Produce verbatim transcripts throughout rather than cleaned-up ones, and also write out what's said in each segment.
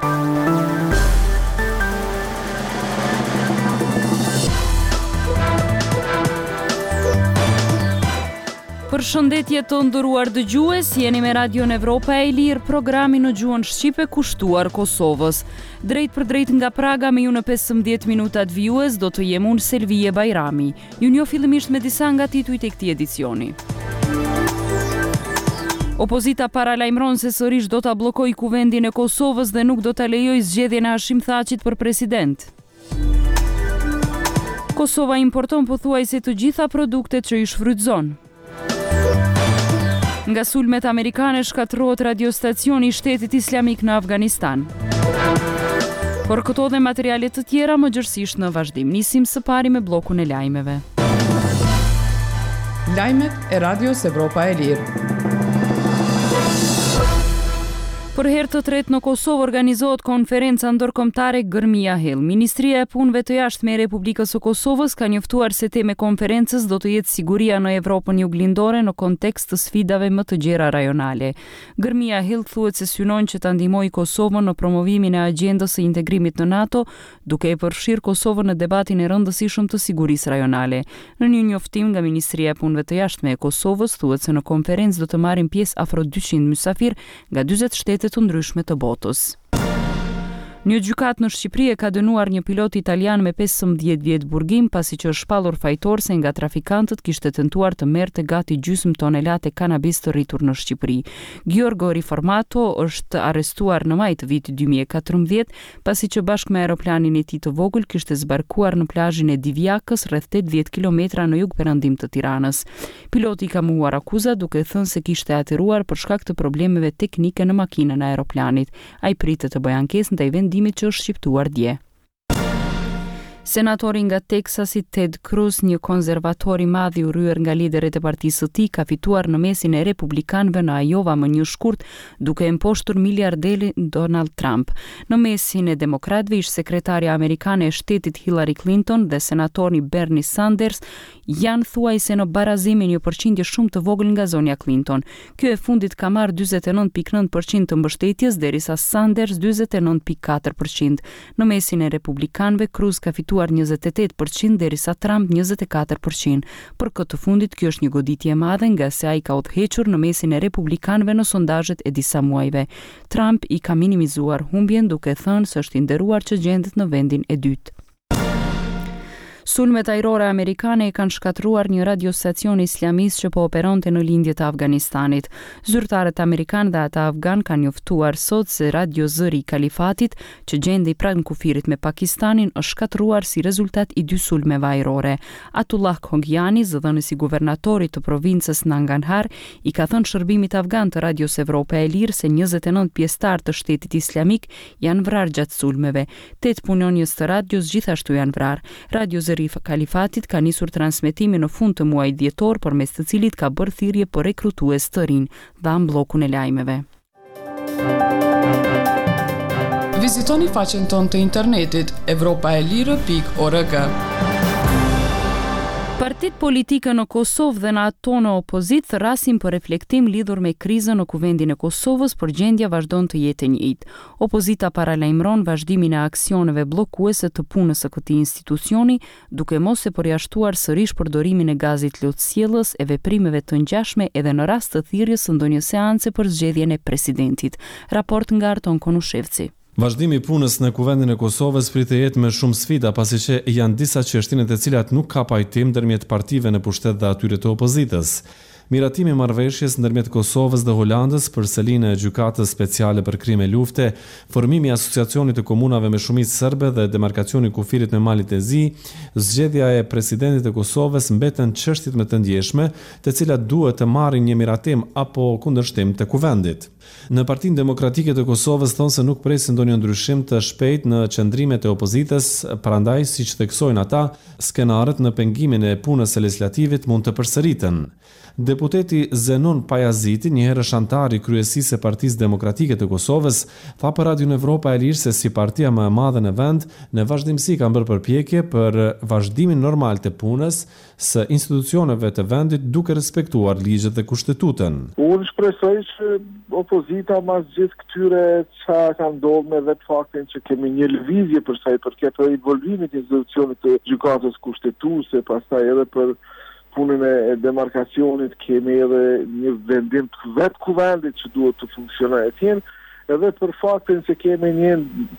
Përshëndetje të nderuar dëgjues, jeni me Radion Evropa e Lirë, programi në gjuhën shqipe kushtuar Kosovës. Drejt për drejt nga Praga me ju në pesëmbëdhjetë minutat vijues do të jem unë Selvije Bajrami. Ju njoh fillimisht me disa nga titujt e këtij edicioni. Opozita paralajmëron se sërish do ta bllokojë kuvendin e Kosovës dhe nuk do ta lejojë zgjedhjen e Hashim Thaçit për president. Kosova importon pothuajse të gjitha produktet që i shfrytëzon. Nga sulmet amerikane shkatërrohet radiostacioni i Shtetit Islamik në Afganistan. Por këto dhe materiale të tjera më gjërësisht në vazhdim. Nisim së pari me bllokun e lajmeve. Lajmet e Radios Evropa e Lirë. Për herë të tretë në Kosovë organizohet konferenca ndërkombëtare Gërmia Hill. Ministria e Punëve të Jashtme e Republikës së Kosovës ka njoftuar se tema e konferencës do të jetë siguria në Evropën juglindore në kontekst të sfidave më të gjera rajonale. Gërmia Hill thuhet se synon që ta ndihmojë Kosovën në promovimin e agjendës së integrimit në NATO, duke e përfshirë Kosovën në debatin e rëndësishëm të sigurisë rajonale. Në një njoftim nga Ministria e Punëve të Jashtme e Kosovës thuhet se në konferencë do të marrin pjesë afro dyqind mysafir nga dyqin shtete të ndryshme të botës. Një gjykat në Shqipëri e ka dënuar një pilot italian me pesëmbëdhjetë vjet burgim pasi që është shpallur fajtorse nga trafikantët kishte tentuar të merrte gati gjysmë tonelate kanabis të rritur në Shqipëri. Giorgo Riformato është arrestuar në maj të vitit dy mijë e katërmbëdhjetë pasi që bashkë me aeroplanin e tij të vogël kishte zbarkuar në plazhin e Divjakës rreth tetëdhjetë kilometra në jug-perëndim të Tiranës. Piloti ka mohuar akuzat duke thënë se kishte aterruar për shkak të problemeve teknike në makinën e aeroplanit. Ai pritet të bëjë ankesë ndaj vendimit që është shqiptuar dje. Senatori nga Teksasi Ted Cruz, një konservator i madh i urryer nga liderët e partisë së tij, ka fituar në mesin e republikanëve në Iowa më një shkurt, duke e mposhtur miliarderin Donald Trump. Në mesin e demokratëve ish sekretarja amerikane e shtetit Hillary Clinton dhe senatori Bernie Sanders janë thuajse në barazim me një përqindje shumë të vogël nga zonja Clinton. Ky e fundit ka marrë dyzet e nëntë pikë nëntë përqind të mbështetjes, derisa Sanders dyzet e nëntë pikë katër përqind. Në mesin e republikanëve Cruz ka fituar njëzet e tetë përqind derisa Trump njëzet e katër përqind. Për këtë fundit kjo është një goditje e madhe nga se ai ka udhëhequr në mesin e republikanëve në sondazhet e disa muajve. Trump i ka minimizuar humbjen duke thënë se është i nderuar që gjendet në vendin e dytë. Sulmet ajrore amerikane e kanë shkatruar një radiostacion islamist që po operonte në lindje të Afganistanit. Zyrtarët amerikanë dhe ata afgan kanë njoftuar sot se radio zëri i Kalifatit, që gjendej pranë kufirit me Pakistanin, është shkatruar si rezultat i dy sulmeve ajrore. Atullah Khogiani, zëdhënësi guvernatorit të provincës Nangarhar, i ka thënë shërbimit afgan të Radios Evropa e Lirë se njëzet e nëntë pjesëtar të shtetit islamik janë vrarë gjatë sulmeve. Tetë punonjës të radios gjithashtu janë vrarë. Radio Zëri i Kalifatit ka nisur transmetimin në fund të muajit dhjetor, përmes të cilit ka bërë thirrje për rekrutues të rinj, dhan bllokun e lajmeve. Vizitoni faqen tonë të internetit evropaelire pikë org. Partitë politike në Kosovë dhe në ato në opozitë thrasin për reflektim lidhur me krizën në kuvendin e Kosovës, por gjendja vazhdon të jetë e njëjtë. Opozita paralajmëron vazhdimin e aksioneve bllokuese të punës së këtij institucioni, duke mos e përjashtuar sërish përdorimin e gazit lotësjellës e veprimeve të ngjashme edhe në rast të thirrjes së ndonjë seance për zgjedhjen e presidentit. Raport nga Arton Konushevci. Vazhdimi i punës në kuvendin e Kosovës pritet jetë me shumë sfida, pasi që janë disa çështje të cilat nuk ka pajtim ndërmjet partive në pushtet dhe atyre të opozitës. Miratimi i marrëveshjes ndërmjet Kosovës dhe Holandës për selinë e gjykatës speciale për krime lufte, formimi i asociacionit të komunave me shumicë serbe dhe demarkacioni i kufirit me malit e zi, zgjedhja e presidentit të Kosovës mbeten çështjet më të ndjeshme, të cilat duhet të marrin një miratim apo kundërshtim të kuvendit. Në Partinë Demokratike të Kosovës thonë se nuk presin ndonjë ndryshim të shpejt në qëndrimet e opozitës, prandaj siç theksojnë ata, skenarët në pengimin e punës së legislativit mund të përsëriten. Deputeti Zenon Pajaziti, njëherë antari i kryesisë së Partisë Demokratike të Kosovës, tha për Radio Evropa e Lirë se si partia më e madhe në vend, në vazhdimsi kanë bërë përpjekje për vazhdimin normal të punës së institucioneve të vendit duke respektuar ligjet dhe kushtetutën. Unë shpresoj që opozita mas gjithë këtyre që ka ndodhur me vetë faktin që kemi një lëvizje për sa i përket involvimit të institucionit të gjykatës kushtetuese, pastaj edhe për punën e demarkacionit kemi edhe një vendim të vetë kuvendit që duhet të funksionojë atje, edhe për faktin se kemi një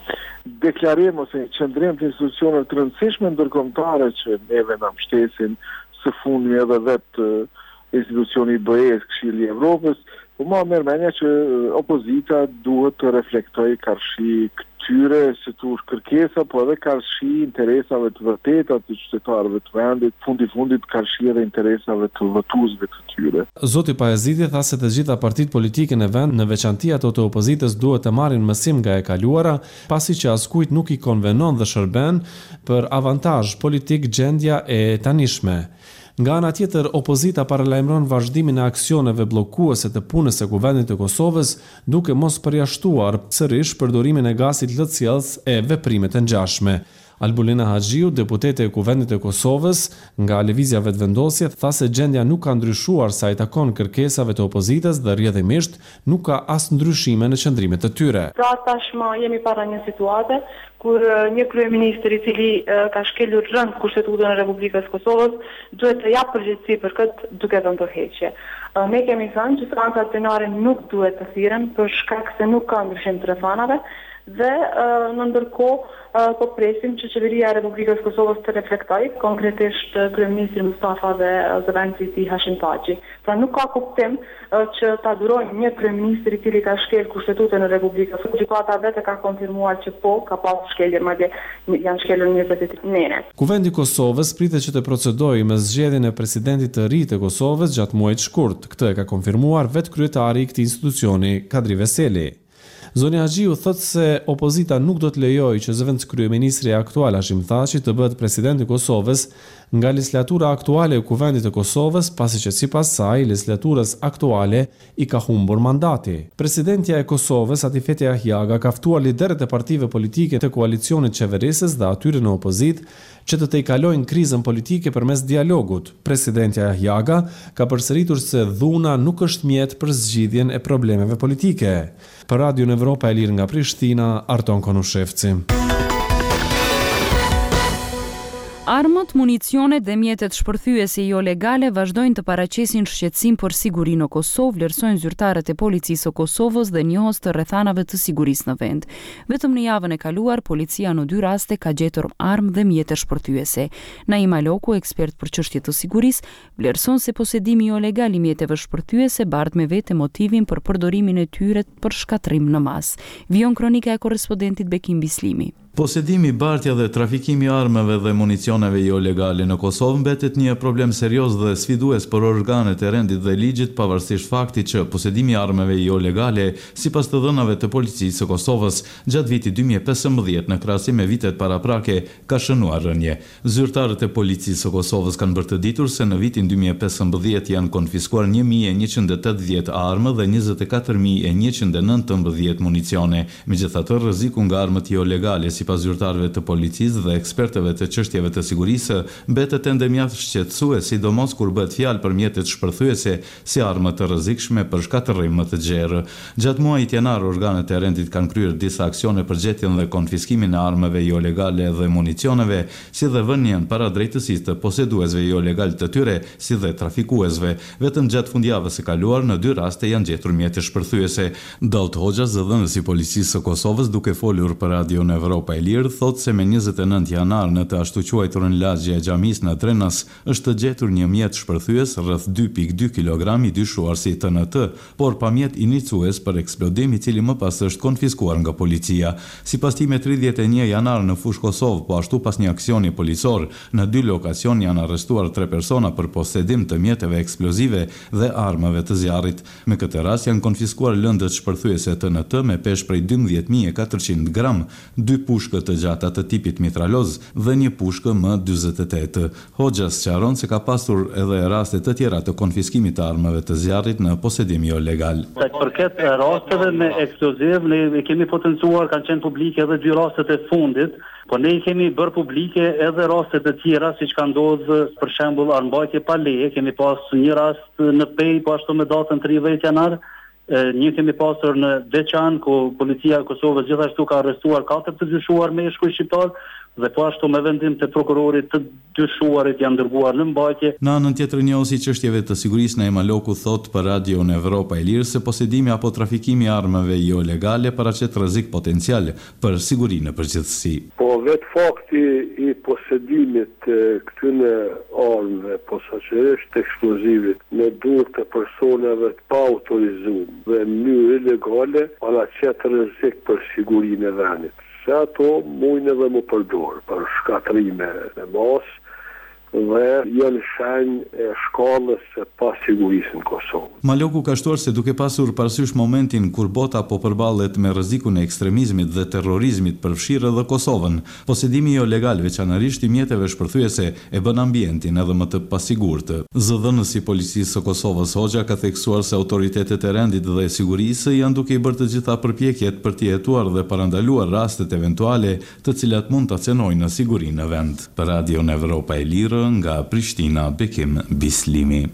deklarim ose një qëndrim të institucioneve të rëndësishme ndërkombëtare që neve na mbështesin së fundmi edhe vetë institucioni i B E-s, Këshilli i Evropës, po ma merr mendja që opozita duhet të reflektojë karshi këtyre si tush kërkesa, po edhe karshi interesave të vërteta të qytetarëve të vendit, fundi fundit karshi edhe interesave të votuesve të tyre. Zoti Pajaziti tha se të gjitha partitë politike në vend, në veçanti ato të opozitës, duhet të marrin mësim nga e kaluara, pasi që askujt nuk i konvenon dhe shërben për avantazh politik gjendja e tanishme. Nga ana tjetër, opozita paralajmëron vazhdimin e aksioneve bllokuese të punës së Kuvendit të Kosovës, duke mos përjashtuar sërish përdorimin e gazit lëtësjellës e veprimet e ngjashme. Albulina Haxhiu, deputete e Kuvendit të Kosovës nga Lëvizja Vetëvendosje, tha se gjendja nuk ka ndryshuar sa i takon kërkesave të opozitës dhe rrjedhimisht nuk ka as ndryshime në qëndrimet të tyre. Pra tashmë jemi para një situate kur një kryeministër i cili ka shkelur rënd kushtetutën e Republikës Kosovës duhet të japë përgjegjësi për këtë duke dhënë përheqje. Ne kemi thënë që seancat plenare nuk duhet të thirren për shkak se nuk ka ndryshim të rrethanave dhe në ndërkohë po presim që qeveria e Republikës Kosovës të reflektojë, konkretisht kryeministri Mustafa dhe zëvendësi i tij Hashim Thaçi. Pra nuk ka kuptim që ta durojnë një kryeministër i cili ka shkel kushtetutën e Republikës. Gjykata vetë ka konfirmuar që po ka pasur shkelje, madje janë shkelur njëzet e tre nene. Kuvendi i Kosovës pritet që të procedojë me zgjedhjen e presidentit të ri të Kosovës gjatë muajit shkurt. Këtë e ka konfirmuar vetë kryetari i këtij institucioni, Kadri Veseli. Zoni Haxhiu thotë se opozita nuk do të lejojë që zëvendës kryeministri aktual Hashim Thaçi të bëhet president i Kosovës nga legislatura aktuale e Kuvendit të Kosovës, pasi që sipas saj legislaturës aktuale i ka humbur mandati. Presidentja e Kosovës, Atifete Ahjaga, ka ftuar liderët e partive politike të koalicionit qeverisës dhe atyre në opozitë që të tejkalojnë krizën politike përmes dialogut. Presidentja Ahjaga ka përsëritur se dhuna nuk është mjet për zgjidhjen e problemeve politike. Për Radio Evropa e Lirë nga Prishtina, Arton Konushevci. Armët, municionet dhe mjetet shpërthyese jo legale vazhdojnë të paraqesin shqetësim për sigurinë në Kosovë, vlerësojnë zyrtarët e policisë së Kosovës dhe njohës të rrethanave të sigurisë në vend. Vetëm në javën e kaluar, policia në dy raste ka gjetur armë dhe mjete shpërthyese. Naima Loku, ekspert për çështje të sigurisë, vlerëson se posedimi jo legal i mjeteve shpërthyese bart me vete motivin për përdorimin e tyre për shkatrim në mas. Vijon kronika e korrespondentit Bekim Bislimi. Posedimi, bartja dhe trafikimi i armëve dhe municioneve jo legale në Kosovë mbetet një problem serioz dhe sfidues për organet e rendit dhe ligjit, pavarësisht faktit që posedimi i armëve jo legale, sipas të dhënave të policisë së Kosovës, gjatë vitit dy mijë e pesëmbëdhjetë në krahasim me vitet paraprake, ka shënuar rënje. Zyrtarët e policisë së Kosovës kanë bërë të ditur se në vitin dy mijë e pesëmbëdhjetë janë konfiskuar një mijë e njëqind e tetëdhjetë armë dhe njëzet e katër mijë e njëqind e nëntëmbëdhjetë municione. Megjithatë, rreziku nga armët jo legale sipas zyrtarëve të policisë dhe ekspertëve të çështjeve të sigurisë mbetet ende mjaft shqetësues, sidomos kur bëhet fjalë për mjetet shpërthyese si armë të rrezikshme për shkatërrim më të gjerë. Gjatë muajit janar, organet e rendit kanë kryer disa aksione për gjetjen dhe konfiskimin e armëve jo legale dhe municioneve, si dhe vënien para drejtësisë të poseduesve jo legal të tyre, si dhe trafikuesve. Vetëm gjatë fundjavës së kaluar në dy raste janë gjetur mjete shpërthyese. Dalt Hoxha, zëdhënësi i policisë së Kosovës, duke folur për Radio Evropa e Lirë, thotë se me njëzet e nëntë janar në të ashtu quajturën lagje e xhamis në Trenas është të gjetur një mjet shpërthyes rreth dy pikë dy kilogrami dyshuar si T N T, por pa mjet inicues për eksplodim, i cili më pas është konfiskuar nga policia. Sipas tij, me tridhjetë e një janar në fushë Kosovë, po ashtu pas një aksioni policor, në dy lokacion janë arrestuar tre persona për posedim të mjeteve eksplozive dhe armëve të zjarrit. Me këtë rast janë konfiskuar lëndët shpërthyese T N T me peshë prej dymbëdhjetë mijë e katërqind gram, dy pushë pushkë të gjata të tipit mitraloz dhe një pushkë M dyzet e tetë. Hoxha sqaron se ka pasur edhe raste të tjera të konfiskimit të armëve të zjarrit në posedim jo legal. Sa i përket rasteve me eksploziv, ne kemi potencuar, kanë qenë publike edhe dy rastet e fundit, po ne i kemi bërë publike edhe rastet e tjera, siç ka ndodhur për shembull armbajtje pa leje, kemi pas një rast në Pej, po ashtu me datën tridhjetë janar. Një kemi pasur në Deçan, ku policia e Kosovës gjithashtu ka arrestuar katër të dyshuar meshkuj shqiptar, dhe po ashtu me vendim të prokurorit të dyshuarit janë dërguar në mbajtje. Në anën tjetër, njëosi çështjeve të sigurisë Naima Loku thot për Radio në Evropa e Lirë se posedimi apo trafikimi i armëve jo legale paraqet rrezik potencial për sigurinë në përgjithësi. Po vetë fakti i posedimit të këtyre armëve posaçërisht eksplozivit në dorë të personave të pa autorizuar dhe në mënyrë ilegale paraqet rrezik për sigurinë e vendit. Se ato mujnë edhe më përdor për shkatrime në mas dhe janë shenjë e shkallës së pasigurisë në Kosovë. Maloku ka shtuar se duke pasur parasysh momentin kur bota po përballet me rrezikun e ekstremizmit dhe terrorizmit përfshirë edhe Kosovën, posedimi jo legal veçanërisht i mjeteve shpërthyese e bën ambientin edhe më të pasigurt. Zëdhënësi i policisë së Kosovës Hoxha ka theksuar se autoritetet e rendit dhe sigurisë janë duke i bërë të gjitha përpjekjet për të jetuar dhe parandaluar rastet eventuale të cilat mund të cenojnë në sigurinë në vend. Për Radio në Evropa e Lirë nga Prishtina, Bekim Bislimi.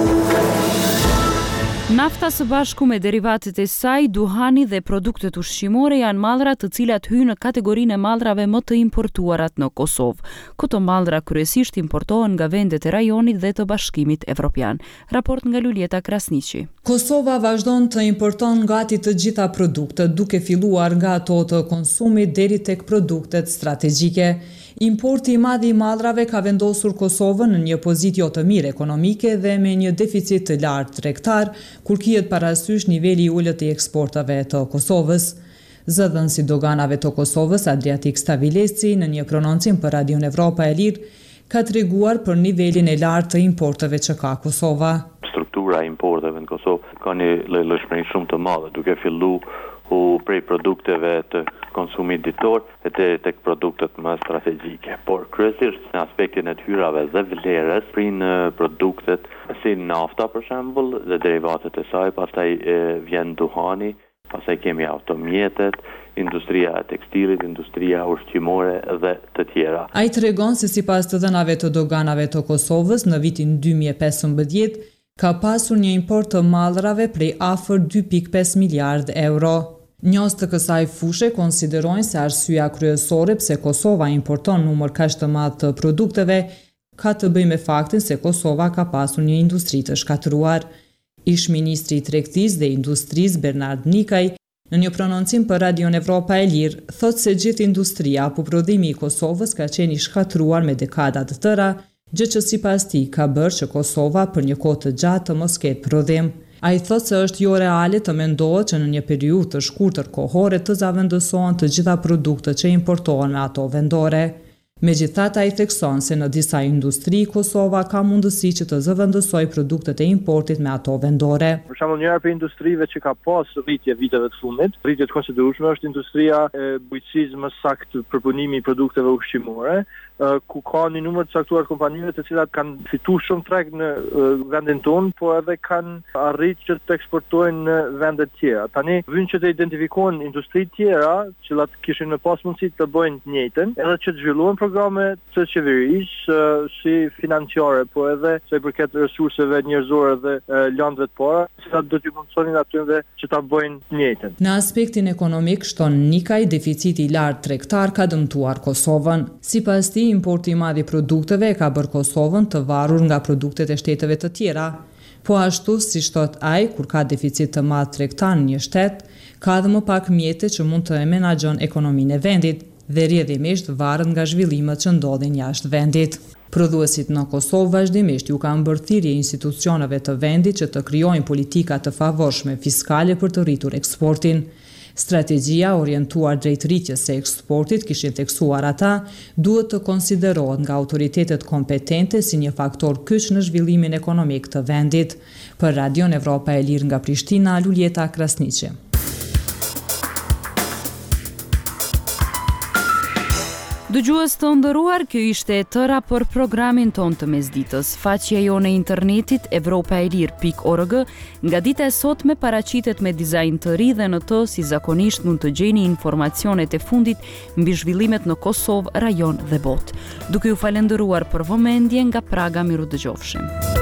Nafta së bashku me derivatet e saj, duhani dhe produktet ushqimore janë mallra të cilat hyjnë në kategorinë e mallrave më të importuarat në Kosovë. Këto mallra kryesisht importohen nga vendet e rajonit dhe të Bashkimit Evropian. Raport nga Luljeta Krasniqi. Kosova vazhdon të importon gati të gjitha produktet, duke filluar nga ato të konsumit deri tek produktet strategjike. Importi i madh i mallrave ka vendosur Kosovën në një pozitë jo të mirë ekonomike dhe me një deficit të lartë tregtar, kur kihet parasysh niveli i ulët i eksportave të Kosovës. Zëdhënësi doganave të Kosovës, Adriatik Stavilesi, në një prononcim për Radio në Evropa e Lirë, ka treguar për nivelin e lartë të importeve që ka Kosova. Struktura e importeve në Kosovë ka një lëshmëri shumë të madhe, duke filluar u prej produkteve të konsumit ditor e të tek produktet më strategjike. Por kryesisht në aspektin e të hyrave dhe vlerës, prin produktet si nafta për shembull dhe derivatet e saj, pastaj e, vjen duhani, pastaj kemi automjetet, industria e tekstilit, industria ushqimore dhe të tjera. Ai tregon se sipas të dhënave të doganave të Kosovës në vitin dy mijë e pesëmbëdhjetë ka pasur një import të mallrave prej afër dy pikë pesë miliard euro. Njohës të kësaj fushe konsiderojnë se arsyeja kryesore pse Kosova importon numër kaq të madh të produkteve ka të bëjë me faktin se Kosova ka pasur një industri të shkatëruar. Ish ministri i tregtisë dhe industrisë Bernard Nikaj në një prononcim për Radio Evropa e Lirë thotë se gjithë industria apo prodhimi i Kosovës ka qenë i shkatëruar me dekada të tëra, gjë që sipas tij ka bërë që Kosova për një kohë të gjatë të mos ketë prodhim. Ai thotë se është jo reale të mendohet që në një periudhë të shkurtër kohore të zavendësohen të gjitha produktet që importohen me ato vendore. Megjithatë, ai thekson se në disa industri Kosova ka mundësi që të zëvendësojë produktet e importit me ato vendore. Për shembull, njëra prej industrive që ka pas rritje viteve të fundit, rritje të konsiderueshme është industria e bujqësisë më saktë përpunimi i produkteve ushqimore, ku ka një numër të caktuar kompanive të cilat kanë fituar shumë treg në vendin tonë, por edhe kanë arritur që të eksportojnë në vende të tjera. Tani vjen që të identifikohen industri të tjera që kishin më pas mundësi të bëjnë të njëjtën, edhe që të zhvillohen programe të qeverisë si financiare, po edhe sa i përket resurseve njerëzore dhe landëve të para, që do t'i mundsonin atyre që ta bëjnë të njëjtën. Në aspektin ekonomik, shton Nikaj, deficiti i lartë tregtar ka dëmtuar Kosovën. Sipas tij, importi i madh i produkteve ka bërë Kosovën të varur nga produktet e shteteve të tjera. Po ashtu, si thot ai, kur ka deficit të madh tregtar në një shtet, ka edhe më pak mjete që mund të menaxhon ekonominë e vendit dhe rrjedhimisht varet nga zhvillimet që ndodhin jashtë vendit. Prodhuesit në Kosovë vazhdimisht ju kanë bërë thirrje institucioneve të vendit që të krijojnë politika të favorshme fiskale për të rritur eksportin. Strategjia orientuar drejt rritjes së eksportit, kishin theksuar ata, duhet të konsiderohet nga autoritetet kompetente si një faktor kyç në zhvillimin ekonomik të vendit. Për Radio Evropa e Lirë nga Prishtina, Luljeta Krasniqi. Dëgjues të nderuar, kjo ishte e tëra për programin ton të mesditës. Faqja jone e internetit evropaelir pikë org nga dita e sotme paraqitet me dizajn të ri dhe në të si zakonisht mund të gjeni informacionet e fundit mbi zhvillimet në Kosovë, rajon dhe botë. Duke ju falendëruar për vëmendje nga Praga, miru dëgjofshim.